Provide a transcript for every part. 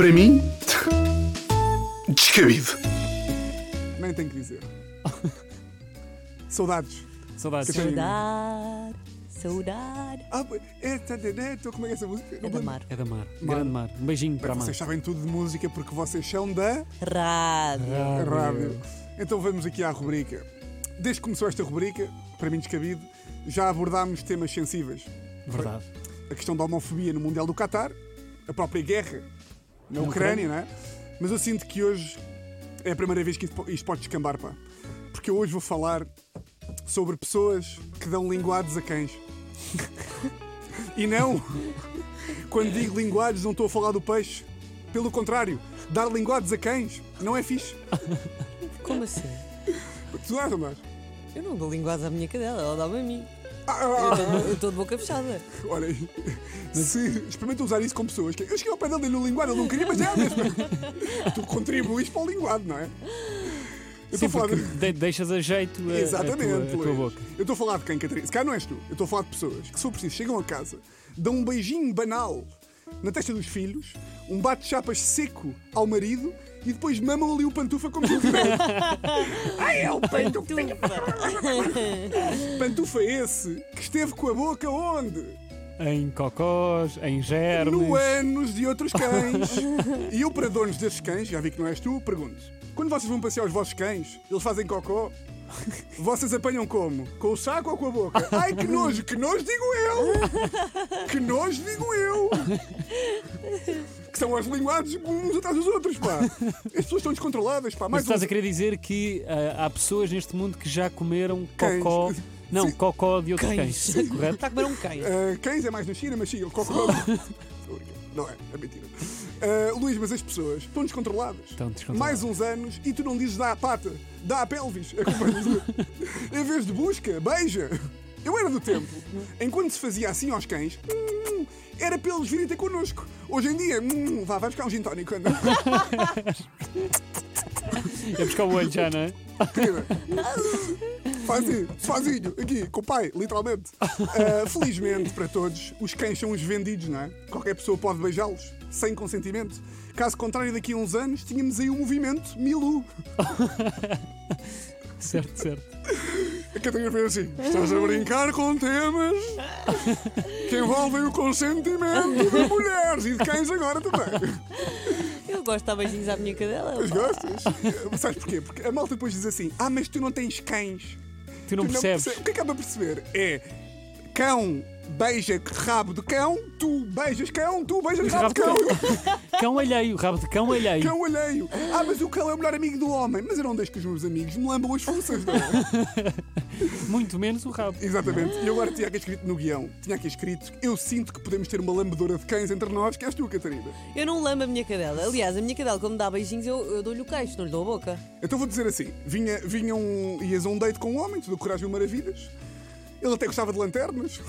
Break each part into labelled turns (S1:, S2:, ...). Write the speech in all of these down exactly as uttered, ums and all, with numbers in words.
S1: Para mim, descabido.
S2: Nem tenho que dizer. Saudades.
S3: Saudades.
S2: Catarina.
S4: Saudade, saudade.
S2: Ah, é, tá, tá, tá, então como é que é essa música?
S4: É da Mar.
S3: É da Mar.
S2: Mar.
S3: Grande Mar. Um beijinho para a Mar.
S2: Vocês sabem tudo de música porque vocês são da
S4: Rádio.
S2: rádio. Então vamos aqui à rubrica. Desde que começou esta rubrica, para mim descabido, já abordámos temas sensíveis.
S3: Verdade.
S2: A questão da homofobia no Mundial do Qatar, a própria guerra na
S3: Na
S2: Ucrânia,
S3: Ucrânia.
S2: não é? Mas eu sinto que hoje é a primeira vez que isto isto pode descambar, pá. Porque eu hoje vou falar sobre pessoas que dão linguados a cães. E não, quando digo linguados, não estou a falar do peixe. Pelo contrário, dar linguados a cães não é fixe.
S4: Como assim?
S2: Tu dás, não dás?
S4: Eu não dou linguagem à minha cadela, ela dá-me a mim.
S2: Ah,
S4: Eu
S2: ah,
S4: tô-
S2: ah,
S4: Eu estou de boca fechada.
S2: olha aí. Se experimenta usar isso com pessoas que eu cheguei ao pé dele no linguado, ele não queria, mas é a mesma. Tu contribuis para o linguado, não é? Eu estou
S3: Sim,
S2: a falar
S3: porque
S2: de...
S3: de- deixas a jeito a,
S2: Exatamente,
S3: a, tua, a tua
S2: Luís.
S3: boca.
S2: Eu estou a falar de quem, Catarina? Se calhar não és tu. Eu estou a falar de pessoas que, se for preciso, chegam a casa, dão um beijinho banal na testa dos filhos, um bate-chapas seco ao marido e depois mamam ali o pantufa como se não tivesse. Ai, é o pantufa! Pantufa esse que esteve com a boca onde?
S3: Em cocós, em germes.
S2: No ânus de outros cães. E eu, para donos desses cães, já vi que não és tu, pergunto: quando vocês vão passear os vossos cães, eles fazem cocó? Vocês apanham como? Com o saco ou com a boca? Ai, que nojo, que nojo digo eu! Que nojo digo eu! Que são as linguagens uns atrás dos outros, pá! As pessoas estão descontroladas, pá!
S3: Mas
S2: Mais
S3: estás
S2: um-
S3: a querer dizer que ah, há pessoas neste mundo que já comeram
S2: Cães.
S3: cocó. Não,
S2: Sim.
S3: cocó de outros
S4: Cães.
S3: cães. Correto?
S4: Está a comer um cães.
S2: Uh, cães é mais na China, mas sim, o cocó. Não é, é mentira. Uh, Luís, mas as pessoas estão descontroladas.
S3: Estão descontroladas.
S2: Mais uns anos e tu não dizes dá a pata, dá a pelvis. É como eu dizer. Em vez de busca, beija. Eu era do tempo em quando se fazia assim aos cães, hum, era para eles virem ter connosco. Hoje em dia, hum, vá, vai buscar um gin tónico. anda.
S3: É buscar o olho já, não é?
S2: Sozinho, sozinho, aqui, com o pai, literalmente. Uh, felizmente para todos, os cães são os vendidos, não é? Qualquer pessoa pode beijá-los, sem consentimento. Caso contrário, daqui a uns anos, tínhamos aí o movimento Milu.
S3: Certo, certo.
S2: A Catarina fez assim: estás a brincar com temas que envolvem o consentimento de mulheres e de cães agora também.
S4: Eu gosto de dar beijinhos à minha cadela.
S2: Mas
S4: pá.
S2: gostas? Sabes porquê? Porque a malta depois diz assim: ah, mas tu não tens cães.
S3: Tu não
S2: Tu
S3: percebes.
S2: perce- O que é que é para perceber? É cão beija rabo de cão, tu beijas cão, tu beijas rabo de cão.
S3: Cão alheio, rabo de cão alheio.
S2: Cão alheio. Ah, mas o cão é o melhor amigo do homem. Mas eu não deixo que os meus amigos me lambam as fuças, não é?
S3: Muito menos o rabo.
S2: Exatamente. E agora tinha aqui escrito no guião, tinha aqui escrito: eu sinto que podemos ter uma lambedora de cães entre nós, que és tu, Catarina.
S4: Eu não lambo a minha cadela. Aliás, a minha cadela, quando me dá beijinhos, eu, eu dou-lhe o queixo, não lhe dou a boca.
S2: Então vou dizer assim: vinha, vinha um, ias a um date com um homem, tu decoraste mil maravilhas. Ele até gostava de lanternas.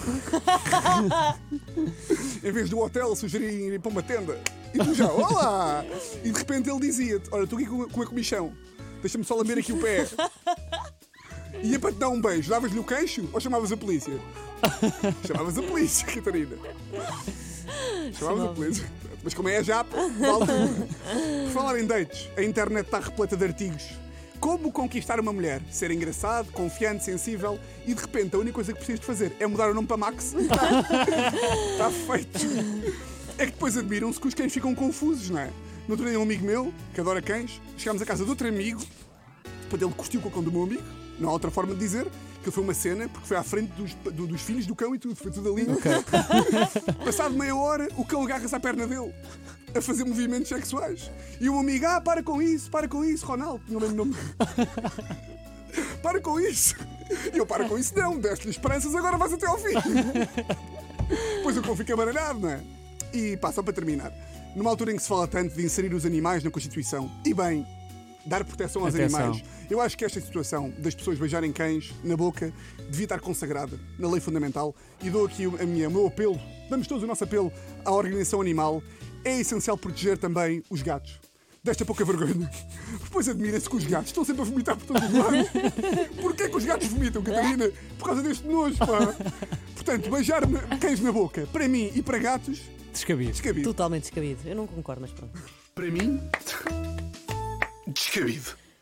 S2: Em vez do hotel, sugeria ir para uma tenda. E tu já, olá! E de repente ele dizia-te: olha, estou aqui com, com a comichão, deixa-me só lamber aqui o pé. Ia para te dar um beijo, davas-lhe o queixo ou chamavas a polícia? Chamavas a polícia, Catarina. Chamavas a
S4: Chamava.
S2: polícia. Mas como é a japa, vale tudo. Por falar em dates, a internet está repleta de artigos. Como conquistar uma mulher? Ser engraçado, confiante, sensível e de repente a única coisa que precisas de fazer é mudar o nome para Max. Está feito. É que depois admiram-se que os cães ficam confusos, não é? No outro dia um amigo meu, que adora cães, chegámos à casa de outro amigo, depois ele curtiu com o cão do meu amigo, não há outra forma de dizer, que foi uma cena, porque foi à frente dos, do- dos filhos do cão e tudo, foi tudo ali. Passado meia hora, o cão agarra-se à perna dele, a fazer movimentos sexuais. E o amigo, ah, para com isso, para com isso, Ronaldo, não lembro o nome. Para com isso. E eu, para com isso não, deste-lhe esperanças, agora vais até ao fim. Pois o cão fica baralhado, não é? E pá, só para terminar, numa altura em que se fala tanto de inserir os animais na Constituição, e bem, dar proteção aos
S3: Atenção.
S2: animais, eu acho que esta situação das pessoas beijarem cães na boca devia estar consagrada na lei fundamental e dou aqui a minha, o meu apelo, damos todos o nosso apelo à organização animal. É essencial proteger também os gatos. Desta pouca vergonha. Depois admira-se que os gatos estão sempre a vomitar por todos os lados. Porquê que os gatos vomitam, Catarina? Por causa deste nojo, pá. Portanto, beijar cães na boca, para mim e para gatos,
S3: Descabido.
S2: Descabido.
S4: Totalmente descabido. Eu não concordo, mas pronto.
S2: Para mim, descabido.